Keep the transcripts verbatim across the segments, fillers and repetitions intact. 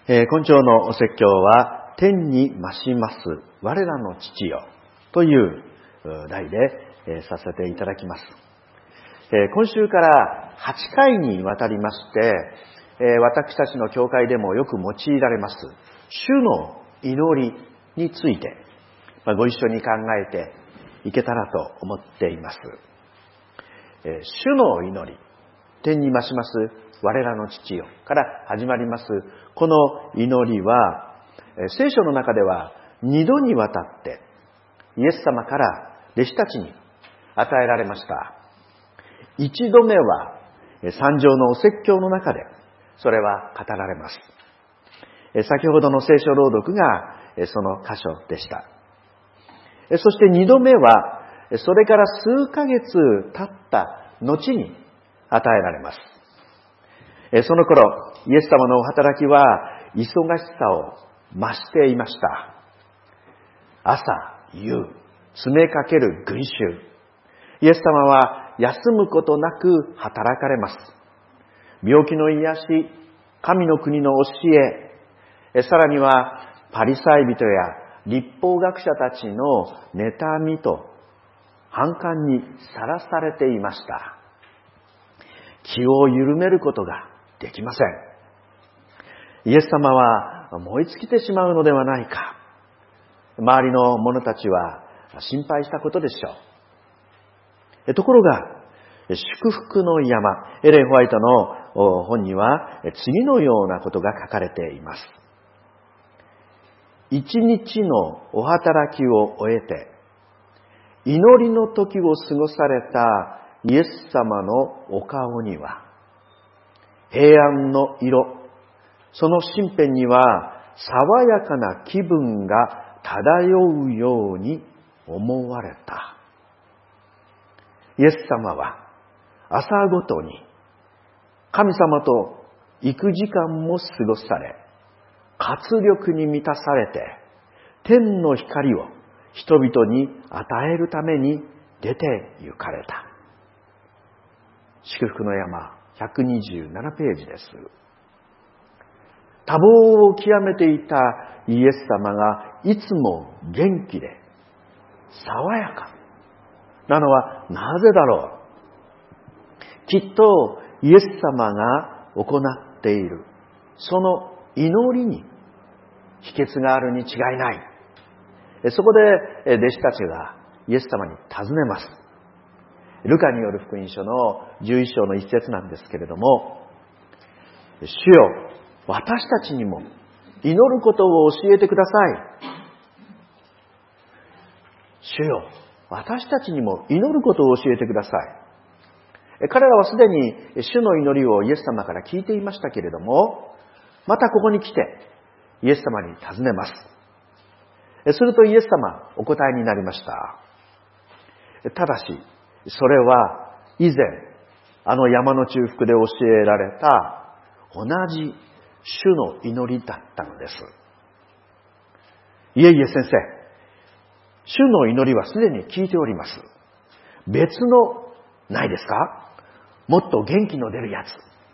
えー、今朝のお説教は、天に増します我らの父よという題で、えー、させていただきます。えー、今週からはちかいにわたりまして、えー、私たちの教会でもよく用いられます主の祈りについて、まあ、ご一緒に考えていけたらと思っています。えー、主の祈り、天に増します我らの父よから始まりますこの祈りは、聖書の中では二度にわたってイエス様から弟子たちに与えられました。一度目は三条のお説教の中でそれは語られます。先ほどの聖書朗読がその箇所でした。そして二度目はそれから数ヶ月経った後に与えられます。その頃、イエス様のお働きは忙しさを増していました。朝、夕、詰めかける群衆。イエス様は休むことなく働かれます。病気の癒し、神の国の教え、さらにはパリサイ人や律法学者たちの妬みと反感にさらされていました。気を緩めることができません。イエス様は燃え尽きてしまうのではないか。周りの者たちは心配したことでしょう。ところが、祝福の山、エレン・ホワイトの本には次のようなことが書かれています。一日のお働きを終えて、祈りの時を過ごされたイエス様のお顔には、平安の色、その身辺には爽やかな気分が漂うように思われた。イエス様は朝ごとに神様と幾時間も過ごされ、活力に満たされて、天の光を人々に与えるために出て行かれた。祝福の山ひゃくにじゅうななページです。多忙を極めていたイエス様がいつも元気で爽やかなのはなぜだろう。きっとイエス様が行っているその祈りに秘訣があるに違いない。そこで弟子たちがイエス様に尋ねます。ルカによる福音書のじゅういっ章の一節なんですけれども、主よ、私たちにも祈ることを教えてください。主よ、私たちにも祈ることを教えてください。彼らはすでに主の祈りをイエス様から聞いていましたけれども、またここに来てイエス様に尋ねます。するとイエス様お答えになりました。ただし、それは以前あの山の中腹で教えられた同じ主の祈りだったのです。いえいえ先生、主の祈りはすでに聞いております。別のないですか？もっと元気の出るや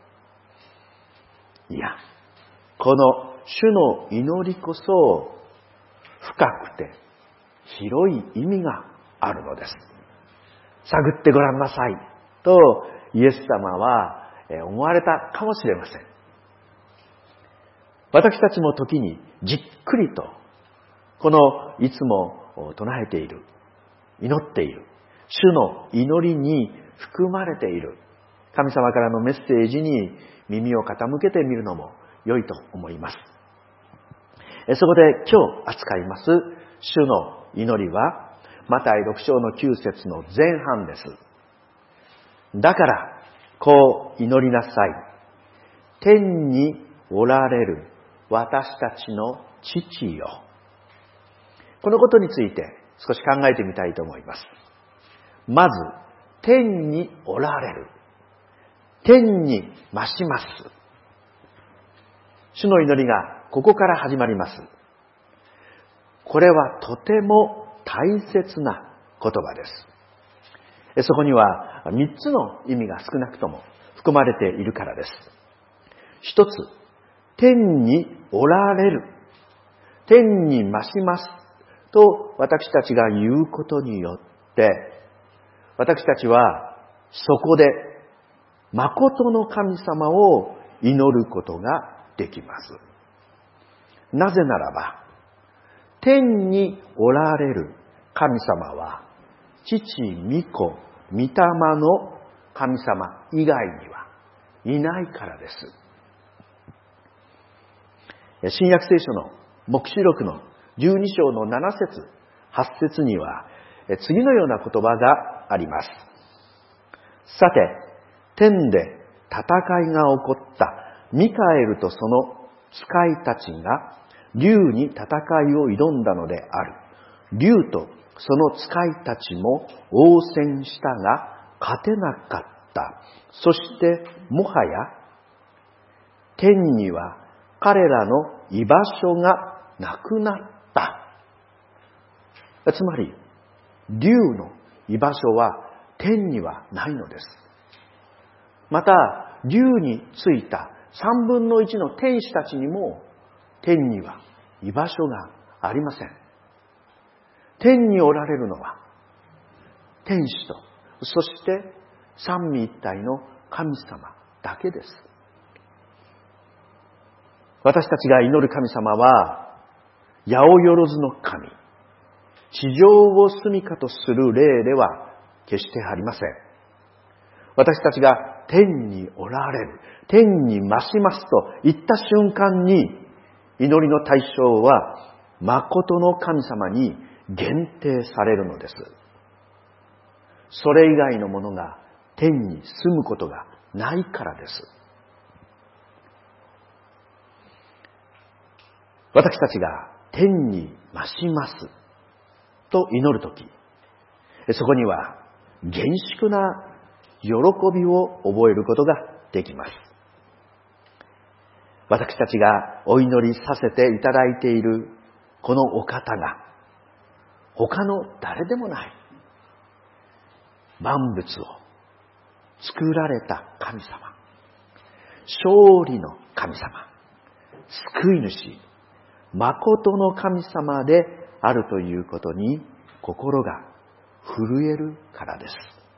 つ。いや、この主の祈りこそ深くて広い意味があるのです。探ってごらんなさいとイエス様は思われたかもしれません。私たちも時にじっくりとこのいつも唱えている、祈っている主の祈りに含まれている神様からのメッセージに耳を傾けてみるのも良いと思います。そこで今日扱います主の祈りはマタイろく章のきゅう節の前半です。だからこう祈りなさい。天におられる私たちの父よ。このことについて少し考えてみたいと思います。まず、天におられる。天に増します。主の祈りがここから始まります。これはとても大切な言葉です。そこにはみっつの意味が少なくとも含まれているからです。一つ、天におられる、天に増しますと私たちが言うことによって、私たちはそこで誠の神様を祈ることができます。なぜならば、天におられる神様は、父、御子、御霊の神様以外にはいないからです。新約聖書の黙示録のじゅうに章のなな節、はち節には次のような言葉があります。さて、天で戦いが起こったミカエルとその使いたちが竜に戦いを挑んだのである。竜とその使いたちも応戦したが勝てなかった。そしてもはや天には彼らの居場所がなくなった。つまり、竜の居場所は天にはないのです。また、竜についた三分の一の天使たちにも天には居場所がありません。天におられるのは天使と、そして三位一体の神様だけです。私たちが祈る神様は、八百万の神、地上を住処とする霊では決してありません。私たちが天におられる、天に増しますと言った瞬間に、祈りの対象は誠の神様に限定されるのです。それ以外のものが天に住むことがないからです。私たちが天に増しますと祈るとき、そこには厳粛な喜びを覚えることができます。私たちがお祈りさせていただいているこのお方が他の誰でもない万物を作られた神様、勝利の神様、救い主、誠の神様であるということに心が震えるからです。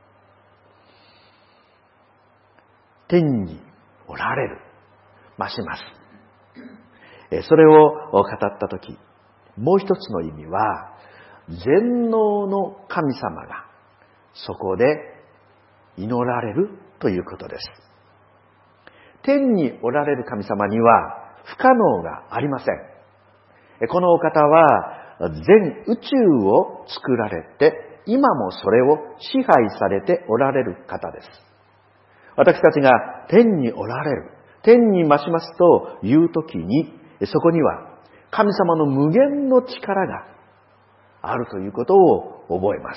天におられる、増します。それを語ったとき、もう一つの意味は、全能の神様がそこで祈られるということです。天におられる神様には不可能がありません。このお方は全宇宙を作られて、今もそれを支配されておられる方です。私たちが天におられる、天に増しますというときに、そこには神様の無限の力があるということを覚えます。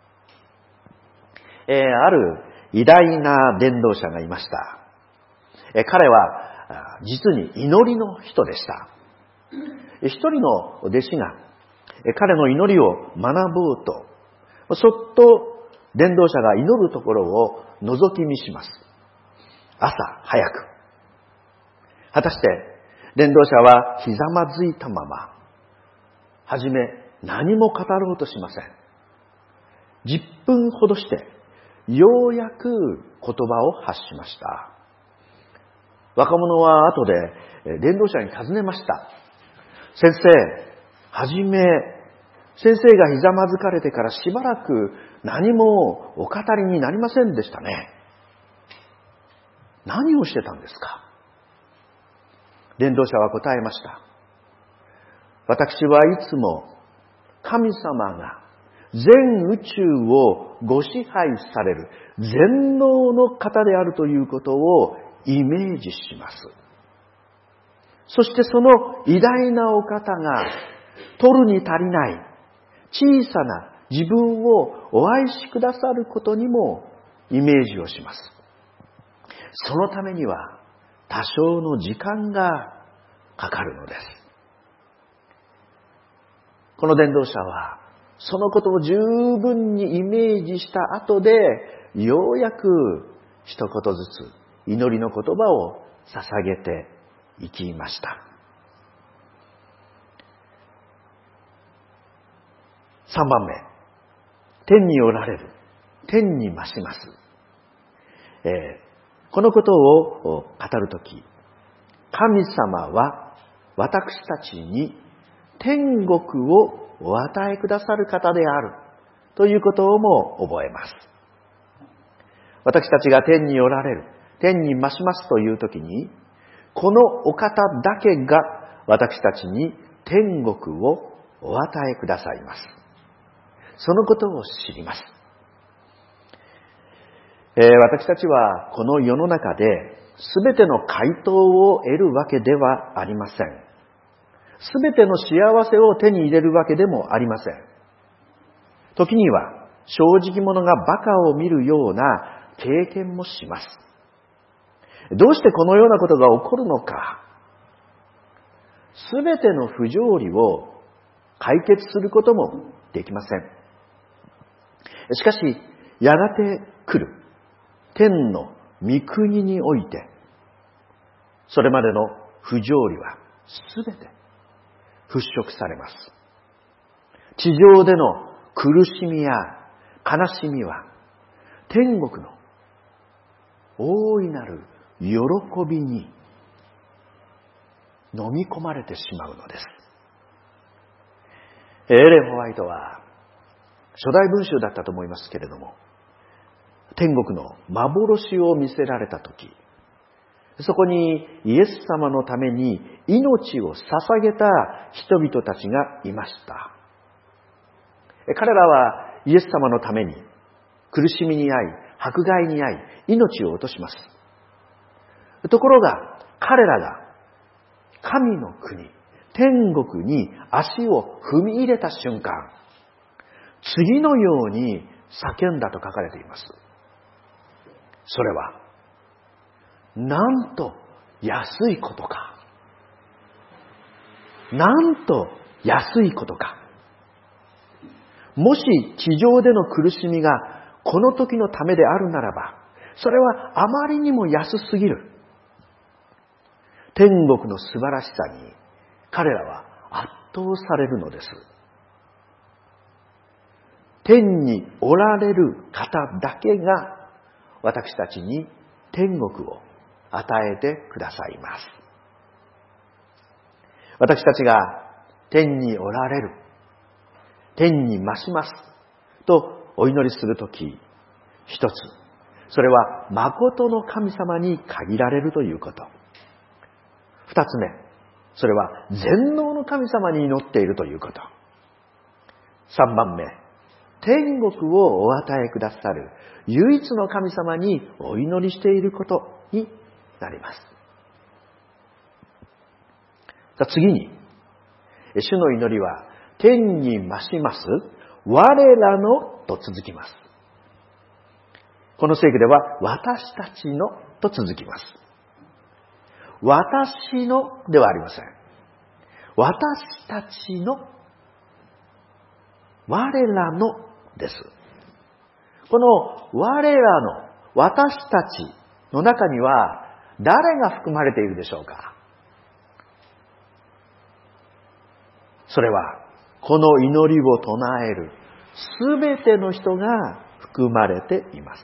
えー、ある偉大な伝道者がいました。えー、彼は実に祈りの人でした。一人の弟子が彼の祈りを学ぼうと、そっと伝道者が祈るところを覗き見します。朝早く。果たして伝道者はひざまずいたまま、はじめ何も語ろうとしません。じゅっぷんほどして、ようやく言葉を発しました。若者は後で伝道者に尋ねました。先生、はじめ、先生がひざまずかれてからしばらく何もお語りになりませんでしたね。何をしてたんですか？伝道者は答えました。私はいつも神様が全宇宙をご支配される全能の方であるということをイメージします。そしてその偉大なお方が取るに足りない小さな自分をお愛しくださることにもイメージをします。そのためには多少の時間がかかるのです。この伝道者はそのことを十分にイメージした後で、ようやく一言ずつ祈りの言葉を捧げていきました。 さんばんめ、天におられる、天に増します。えー、このことを語るとき、神様は私たちに天国をお与えくださる方であるということをも覚えます。私たちが天におられる、天に増しますというときに、このお方だけが私たちに天国をお与えくださいます。そのことを知ります。えー、私たちはこの世の中で全ての回答を得るわけではありません。全ての幸せを手に入れるわけでもありません。時には正直者が馬鹿を見るような経験もします。どうしてこのようなことが起こるのか。すべての不条理を解決することもできません。しかし、やがて来る天の御国において、それまでの不条理はすべて払拭されます。地上での苦しみや悲しみは天国の大いなる喜びに飲み込まれてしまうのです。エレン・ホワイトは初代文集だったと思いますけれども、天国の幻を見せられたとき、そこにイエス様のために命を捧げた人々たちがいました。彼らはイエス様のために苦しみに遭い、迫害に遭い、命を落とします。ところが彼らが神の国、天国に足を踏み入れた瞬間、次のように叫んだと書かれています。それは、なんと安いことか。なんと安いことか。もし地上での苦しみがこの時のためであるならば、それはあまりにも安すぎる。天国の素晴らしさに彼らは圧倒されるのです。天におられる方だけが私たちに天国を与えてくださいます。私たちが天におられる、天に増しますとお祈りするとき、一つ、それは誠の神様に限られるということ。二つ目、それは全能の神様に祈っているということ。三番目、天国をお与えくださる唯一の神様にお祈りしていることになります。次に、主の祈りは天に増します我らのと続きます。この聖句では私たちのと続きます。私のではありません。私たちの、我らのです。この我らの、私たちの中には誰が含まれているでしょうか。それはこの祈りを唱えるすべての人が含まれています。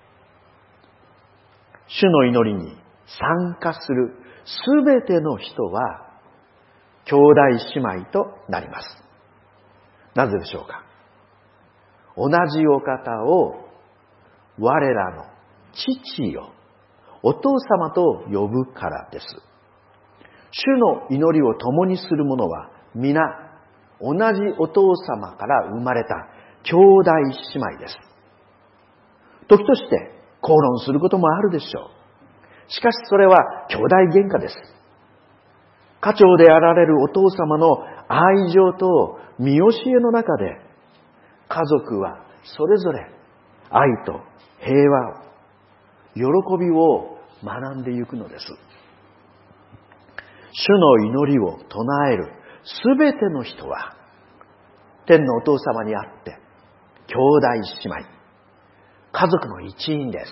主の祈りに参加するすべての人は兄弟姉妹となります。なぜでしょうか。同じお方を我らの父よ、お父様と呼ぶからです。主の祈りを共にする者は皆同じお父様から生まれた兄弟姉妹です。時として口論することもあるでしょう。しかしそれは兄弟喧嘩です。家長であられるお父様の愛情と見教えの中で、家族はそれぞれ愛と平和、喜びを学んでいくのです。主の祈りを唱えるすべての人は、天のお父様にあって、兄弟姉妹、家族の一員です。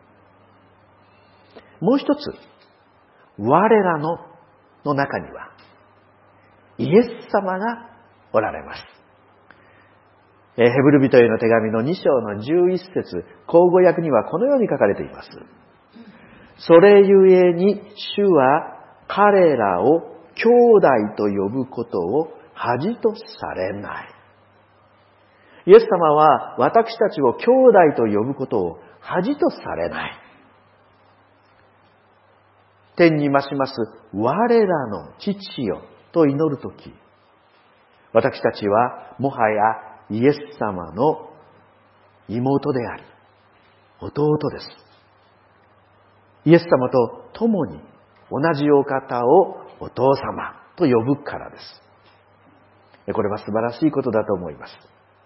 もう一つ、我らのの中には、イエス様がおられます。 ヘブル人への手紙のに章のじゅういっ節、口語訳にはこのように書かれています。それゆえに主は彼らを兄弟と呼ぶことを恥とされない。イエス様は私たちを兄弟と呼ぶことを恥とされない。天に増します我らの父よと祈るとき、私たちはもはやイエス様の妹であり、弟です。イエス様と共に同じお方をお父様と呼ぶからです。これは素晴らしいことだと思います。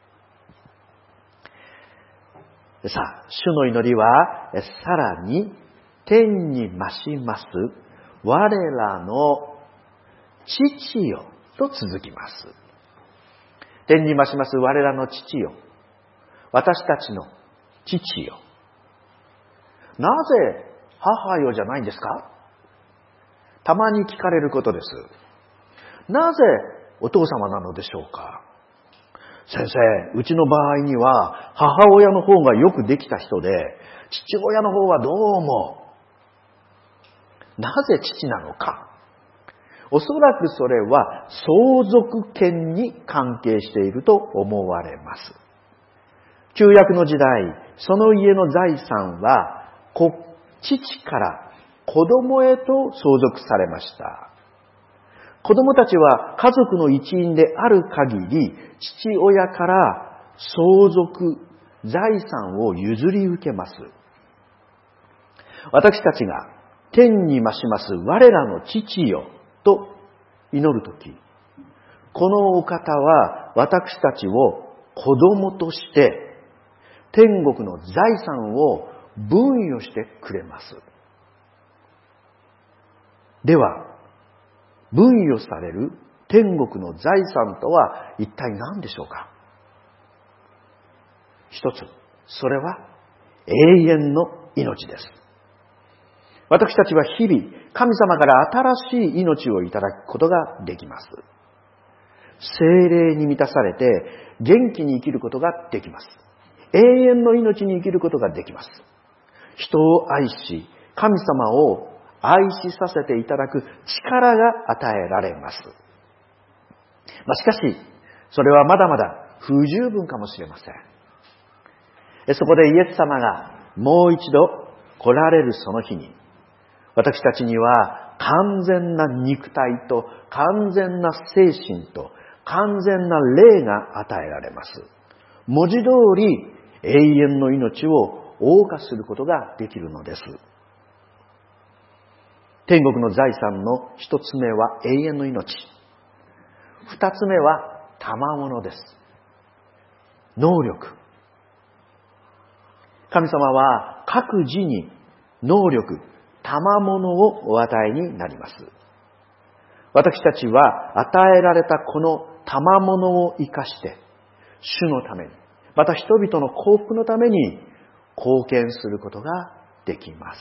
さあ、主の祈りはさらに天に増します我らの父よと続きます。天に増します我らの父よ。私たちの父よ。なぜ母よじゃないんですか？たまに聞かれることです。なぜお父様なのでしょうか？先生、うちの場合には母親の方がよくできた人で、父親の方はどうも。なぜ父なのか？おそらくそれは相続権に関係していると思われます。旧約の時代、その家の財産は父から子供へと相続されました。子供たちは家族の一員である限り、父親から相続、財産を譲り受けます。私たちが天に増します我らの父よと祈るとき、このお方は私たちを子供として天国の財産を分与してくれます。では、分与される天国の財産とは一体何でしょうか？一つ、それは永遠の命です。私たちは日々、神様から新しい命をいただくことができます。聖霊に満たされて元気に生きることができます。永遠の命に生きることができます。人を愛し、神様を愛しさせていただく力が与えられます。まあ、しかし、それはまだまだ不十分かもしれません。そこでイエス様がもう一度来られるその日に、私たちには完全な肉体と完全な精神と完全な霊が与えられます。文字通り永遠の命を謳歌することができるのです。天国の財産の一つ目は永遠の命。二つ目は賜物です。能力。神様は各自に能力、賜物をお与えになります。私たちは与えられたこの賜物を生かして、主のために、また人々の幸福のために貢献することができます。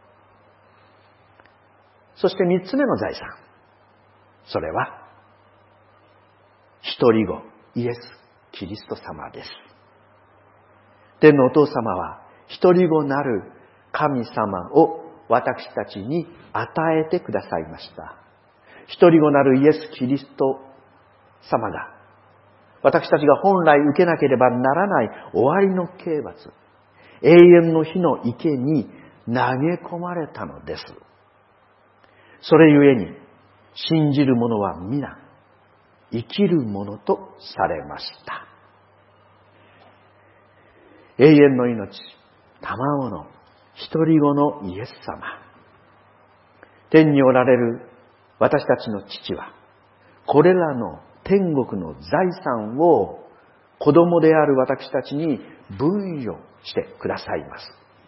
そして三つ目の財産。それは、一人子、イエス・キリスト様です。天のお父様は、一人子なる神様を私たちに与えてくださいました。一人子なるイエス・キリスト様が、私たちが本来受けなければならない終わりの刑罰、永遠の火の池に投げ込まれたのです。それゆえに、信じる者は皆、生きるものとされました。永遠の命、賜物、一人子のイエス様。天におられる私たちの父は、これらの天国の財産を子供である私たちに分与してくださいます。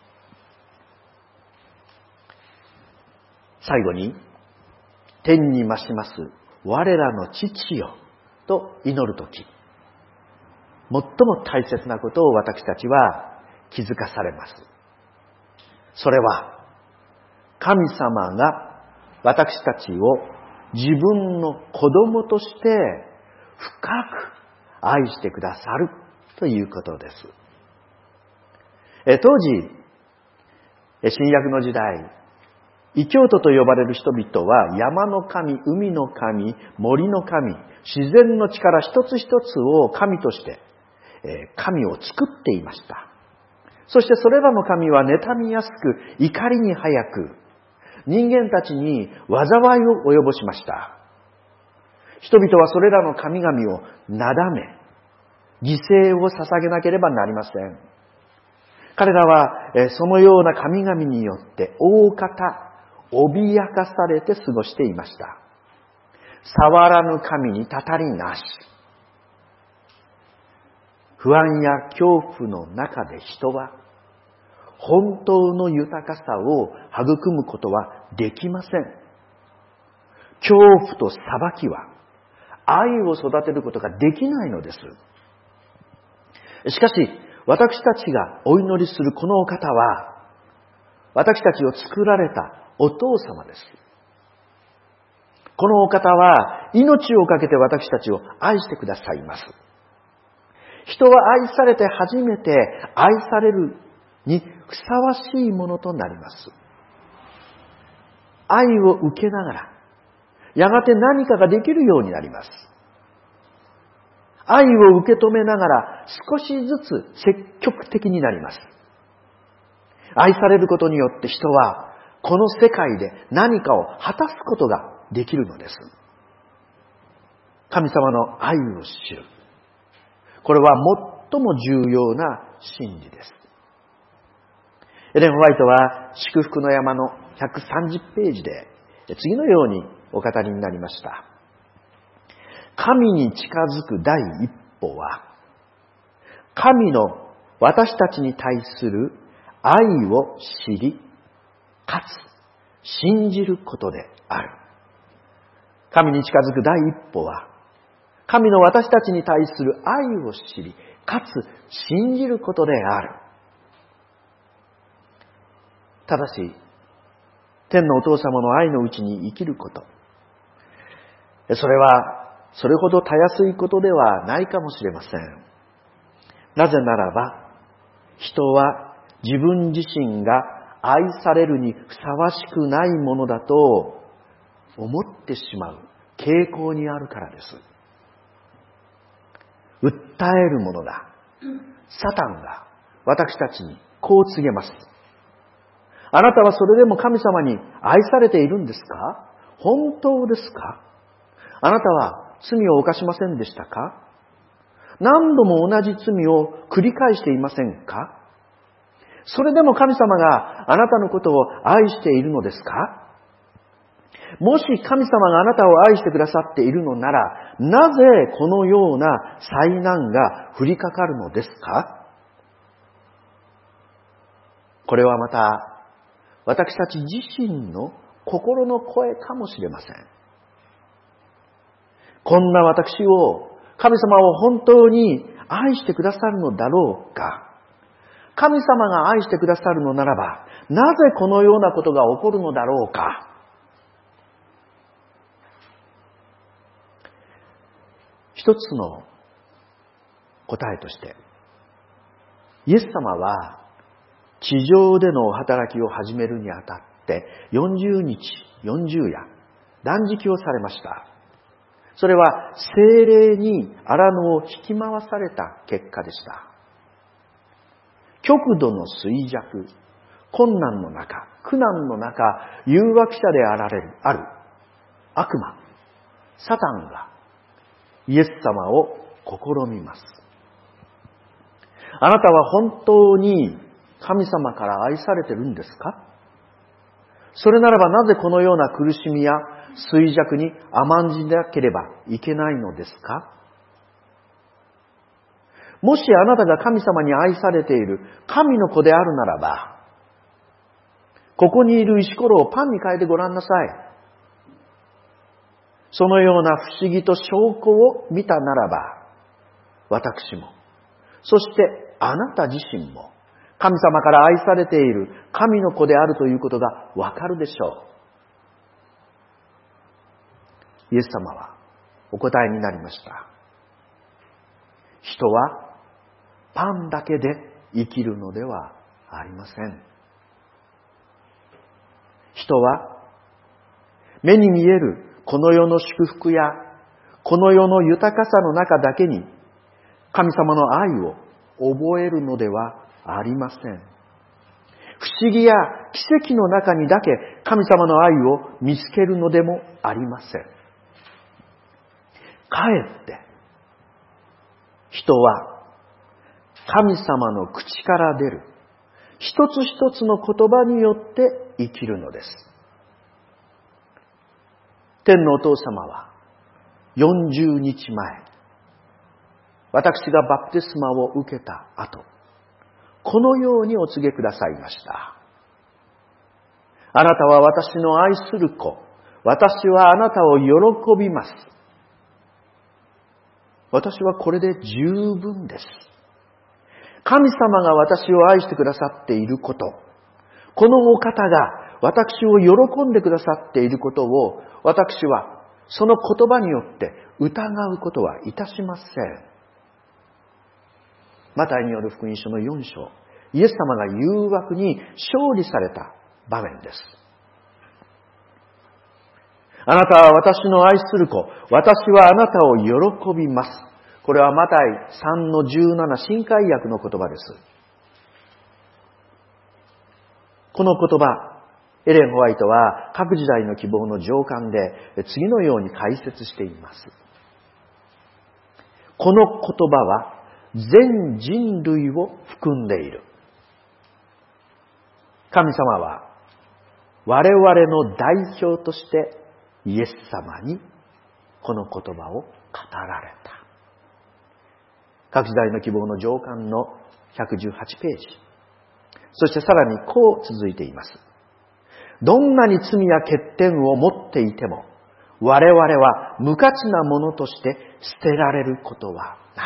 最後に、天に増します我らの父よと祈るとき、最も大切なことを私たちは気づかされます。それは、神様が私たちを自分の子供として深く愛してくださるということです。え当時、新約の時代、異教徒と呼ばれる人々は山の神、海の神、森の神、自然の力一つ一つを神として神を作っていました。そしてそれらの神は妬みやすく、怒りに早く、人間たちに災いを及ぼしました。人々はそれらの神々をなだめ、犠牲を捧げなければなりません。彼らはそのような神々によって大方脅かされて過ごしていました。触らぬ神にたたりなし。不安や恐怖の中で人は本当の豊かさを育むことはできません。恐怖と裁きは愛を育てることができないのです。しかし、私たちがお祈りするこのお方は、私たちを作られたお父様です。このお方は命をかけて私たちを愛してくださいます。人は愛されて初めて愛されるにふさわしいものとなります。愛を受けながら、やがて何かができるようになります。愛を受け止めながら少しずつ積極的になります。愛されることによって人はこの世界で何かを果たすことができるのです。神様の愛を知る。これは最も重要な真理です。エレン・ホワイトは祝福の山のひゃくさんじゅっページで次のようにお語りになりました。神に近づく第一歩は、神の私たちに対する愛を知り、かつ信じることである。神に近づく第一歩は、神の私たちに対する愛を知り、かつ信じることである。ただし、天のお父様の愛のうちに生きること。それは、それほどたやすいことではないかもしれません。なぜならば、人は自分自身が愛されるにふさわしくないものだと思ってしまう傾向にあるからです。訴えるものだ。サタンが私たちにこう告げます。あなたはそれでも神様に愛されているんですか？本当ですか？あなたは罪を犯しませんでしたか？何度も同じ罪を繰り返していませんか？それでも神様があなたのことを愛しているのですか？もし神様があなたを愛してくださっているのなら、なぜこのような災難が降りかかるのですか？これはまた私たち自身の心の声かもしれません。こんな私を神様を本当に愛してくださるのだろうか。神様が愛してくださるのならば、なぜこのようなことが起こるのだろうか。一つの答えとして、イエス様は地上での働きを始めるにあたってよんじゅうにち、よんじゅうや断食をされました。それは聖霊に荒野を引き回された結果でした。極度の衰弱、困難の中、苦難の中、誘惑者であられる、ある悪魔、サタンがイエス様を試みます。あなたは本当に神様から愛されてるんですか？それならばなぜこのような苦しみや衰弱に甘んじなければいけないのですか？もしあなたが神様に愛されている神の子であるならば、ここにいる石ころをパンに変えてごらんなさい。そのような不思議と証拠を見たならば、私も、そしてあなた自身も、神様から愛されている神の子であるということがわかるでしょう。イエス様はお答えになりました。人はパンだけで生きるのではありません。人は目に見えるこの世の祝福やこの世の豊かさの中だけに神様の愛を覚えるのではありません。不思議や奇跡の中にだけ神様の愛を見つけるのでもありません。かえって人は神様の口から出る一つ一つの言葉によって生きるのです。天のお父様はよんじゅうにちまえ、私がバプテスマを受けた後、このようにお告げくださいました。あなたは私の愛する子、私はあなたを喜びます。私はこれで十分です。神様が私を愛してくださっていること、このお方が私を喜んでくださっていることを、私はその言葉によって疑うことはいたしません。マタイによる福音書のよん章、イエス様が誘惑に勝利された場面です。あなたは私の愛する子、私はあなたを喜びます。これはマタイさんのじゅうなな新海訳の言葉です。この言葉、エレン・ホワイトは各時代の希望の上巻で次のように解説しています。この言葉は全人類を含んでいる。神様は我々の代表としてイエス様にこの言葉を語られた。各時代の希望の上巻のひゃくじゅうはちページ。そしてさらにこう続いています。どんなに罪や欠点を持っていても、我々は無価値なものとして捨てられることはない。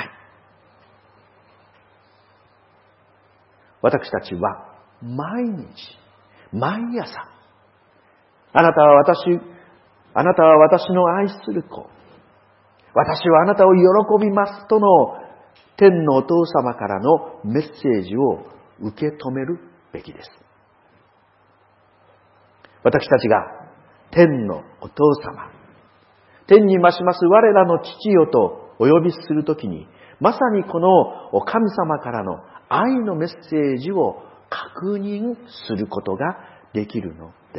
私たちは毎日、毎朝、あなたは私、あなたは私の愛する子、私はあなたを喜びますとの天のお父様からのメッセージを受け止めるべきです。私たちが天のお父様、天に増します我らの父よとお呼びするときに、まさにこの神様からの愛のメッセージを確認することができるのです。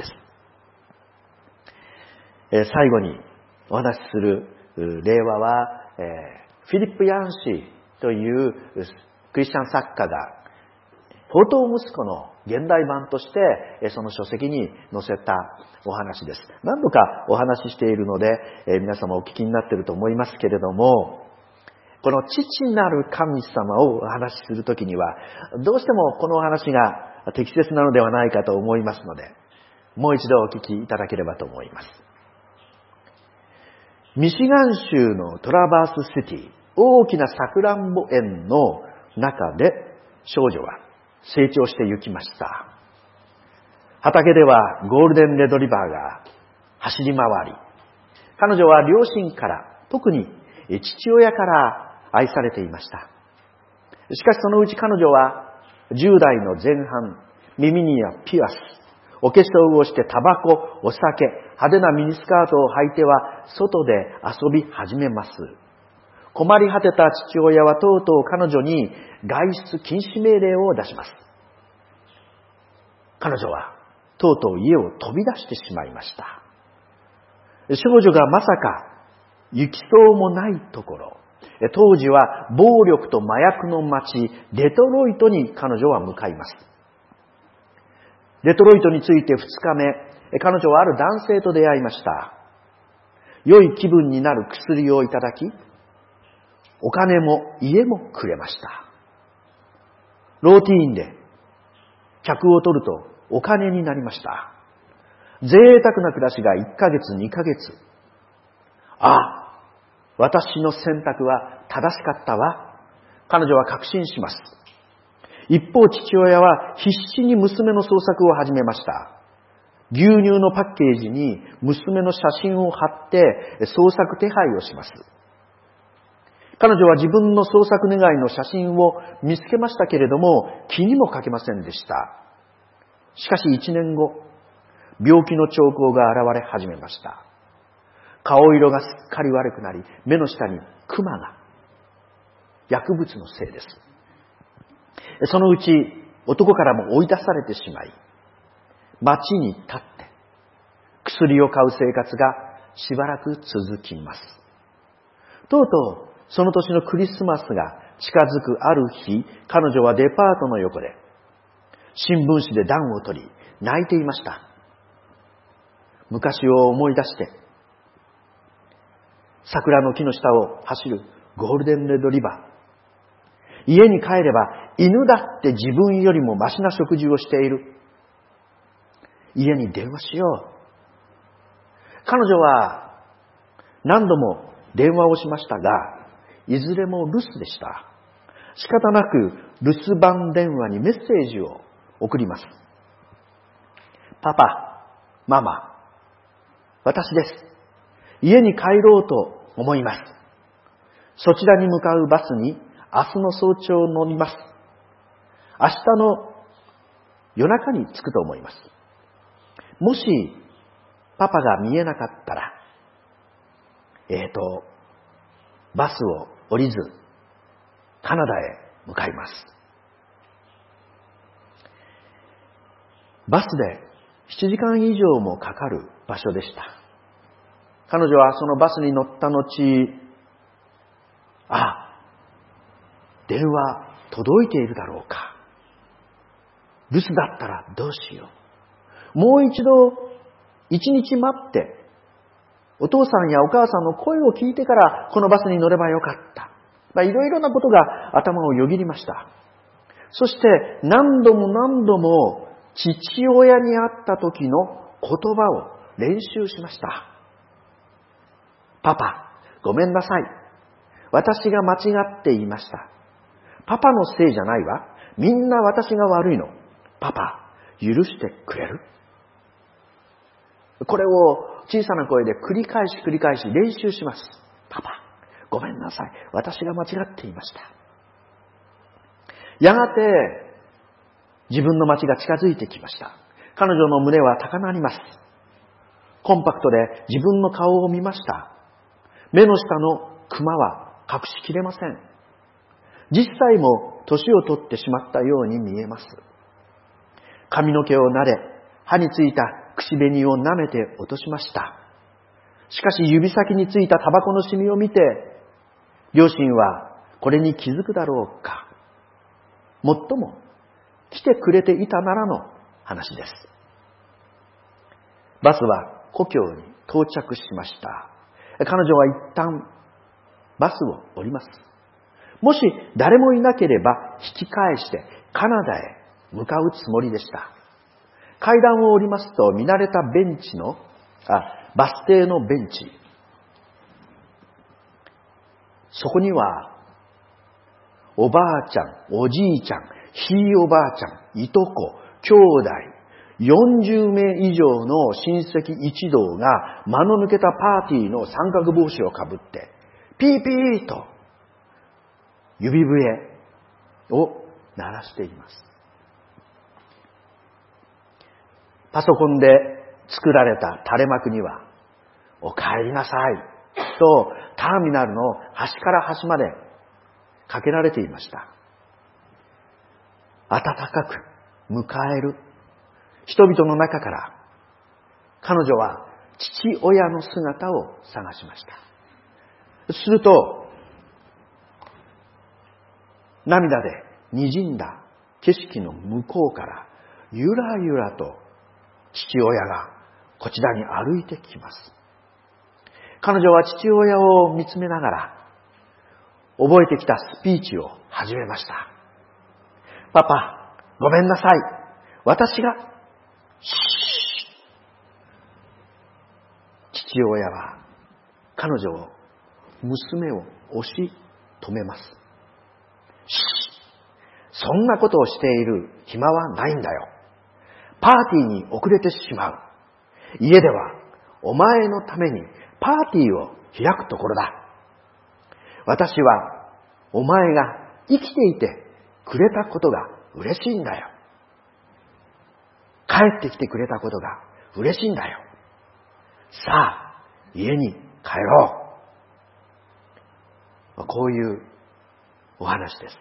最後にお話しする例話は、フィリップ・ヤンシーというクリスチャン作家が宝刀息子の現代版としてその書籍に載せたお話です。何度かお話ししているので皆様お聞きになっていると思いますけれども、この父なる神様をお話しするときにはどうしてもこのお話が適切なのではないかと思いますので、もう一度お聞きいただければと思います。ミシガン州のトラバースシティ、大きなさくらんぼ園の中で少女は成長してゆきました。畑ではゴールデンレトリバーが走り回り、彼女は両親から、特に父親から愛されていました。しかしそのうち彼女はじゅう代の前半、耳にはピアス、お化粧をしてタバコ、お酒、派手なミニスカートを履いては外で遊び始めます。困り果てた父親はとうとう彼女に外出禁止命令を出します。彼女はとうとう家を飛び出してしまいました。少女がまさか行きそうもないところ、当時は暴力と麻薬の街デトロイトに彼女は向かいます。デトロイトに着いてふつかめ、彼女はある男性と出会いました。良い気分になる薬をいただき、お金も家もくれました。ローティーンで客を取るとお金になりました。贅沢な暮らしがいっかげつ、にかげつ。ああ、私の選択は正しかったわ。彼女は確信します。一方、父親は必死に娘の捜索を始めました。牛乳のパッケージに娘の写真を貼って捜索手配をします。 彼女は自分の捜索願いの写真を見つけましたけれども、気にもかけませんでした。しかし一年後、病気の兆候が現れ始めました。顔色がすっかり悪くなり、目の下にクマが。薬物のせいです。そのうち男からも追い出されてしまい、町に立って薬を買う生活がしばらく続きます。とうとうその年のクリスマスが近づくある日、彼女はデパートの横で新聞紙で暖を取り泣いていました。昔を思い出して、桜の木の下を走るゴールデンレトリバー。家に帰れば犬だって自分よりもマシな食事をしている。家に電話しよう。彼女は何度も電話をしましたが、いずれも留守でした。仕方なく留守番電話にメッセージを送ります。パパ、ママ、私です。家に帰ろうと思います。そちらに向かうバスに明日の早朝乗ります。明日の夜中に着くと思います。もしパパが見えなかったら、えーと、バスを降りず、カナダへ向かいます。バスでななじかん以上もかかる場所でした。彼女はそのバスに乗った後、あ、電話届いているだろうか。留守だったらどうしよう。もう一度一日待って、お父さんやお母さんの声を聞いてからこのバスに乗ればよかった。まあ、いろいろなことが頭をよぎりました。そして何度も何度も父親に会った時の言葉を練習しました。パパ、ごめんなさい。私が間違っていました。パパのせいじゃないわ。みんな私が悪いの。パパ、許してくれる？これを小さな声で繰り返し繰り返し練習します。パパ、ごめんなさい。私が間違っていました。やがて自分の町が近づいてきました。彼女の胸は高鳴ります。コンパクトで自分の顔を見ました。目の下のクマは隠しきれません。実際も年を取ってしまったように見えます。髪の毛を撫で、歯についた口紅を舐めて落としました。しかし指先についたタバコのシミを見て、両親はこれに気づくだろうか。もっとも来てくれていたならの話です。バスは故郷に到着しました。彼女は一旦バスを降ります。もし誰もいなければ引き返してカナダへ向かうつもりでした。階段を降りますと見慣れたベンチの、あ、バス停のベンチ。そこには、おばあちゃん、おじいちゃん、ひいおばあちゃん、いとこ、兄弟、よんじゅうめい以上の親戚一同が間の抜けたパーティーの三角帽子をかぶって、ピーピーと指笛を鳴らしています。パソコンで作られた垂れ幕には、お帰りなさいとターミナルの端から端までかけられていました。温かく迎える人々の中から彼女は父親の姿を探しました。すると、涙で滲んだ景色の向こうからゆらゆらと父親がこちらに歩いてきます。彼女は父親を見つめながら覚えてきたスピーチを始めました。パパ、ごめんなさい。私が、シー父親は彼女を、娘を押し止めます。シーそんなことをしている暇はないんだよ。パーティーに遅れてしまう。家ではお前のためにパーティーを開くところだ。 私はお前が生きていてくれたことが嬉しいんだよ。帰ってきてくれたことが嬉しいんだよ。さあ、家に帰ろう。こういうお話です。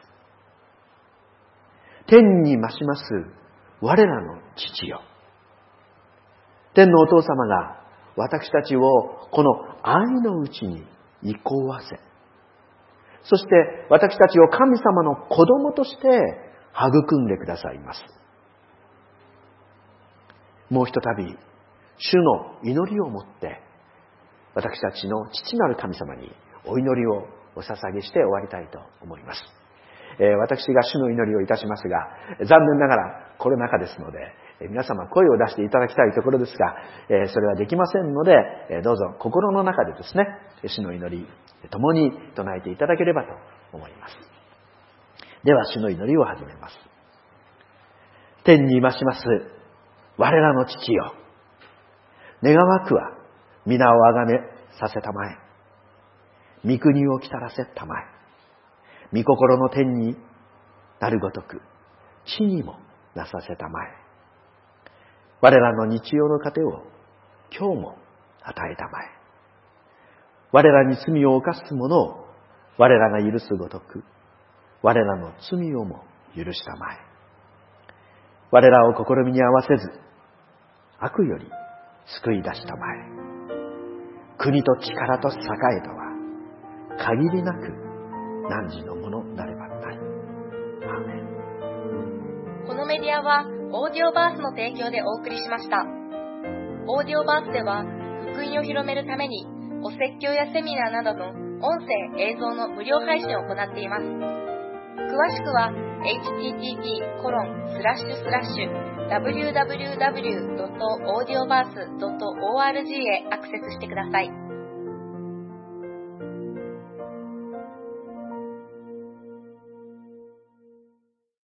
天に増します我らの父よ。天のお父様が私たちをこの愛のうちに憩わせ、そして私たちを神様の子供として育んでくださいます。もうひとたび主の祈りをもって私たちの父なる神様にお祈りをお捧げして終わりたいと思います。えー、私が主の祈りをいたしますが、残念ながらコロナ禍ですので、えー、皆様声を出していただきたいところですが、えー、それはできませんので、えー、どうぞ心の中でですね、主の祈り共に唱えていただければと思います。では主の祈りを始めます。天にいまします我らの父よ、願わくは皆をあがめさせたまえ、御国を来たらせたまえ、御心の天になるごとく地にもなさせたまえ、我らの日曜の糧を今日も与えたまえ、我らに罪を犯す者を我らが許すごとく我らの罪をも許したまえ、我らを試みに合わせず悪より救い出したまえ、国と力と栄えとは限りなく汝のものなればなり。アーメン。 このメディアはオーディオバースの提供でお送りしました。オーディオバースでは福音を広めるためにお説教やセミナーなどの音声映像の無料配信を行っています。詳しくは エイチティーティーピーコロンスラッシュスラッシュダブリューダブリューダブリュードットオーディオバースドットオーアールジー へアクセスしてください。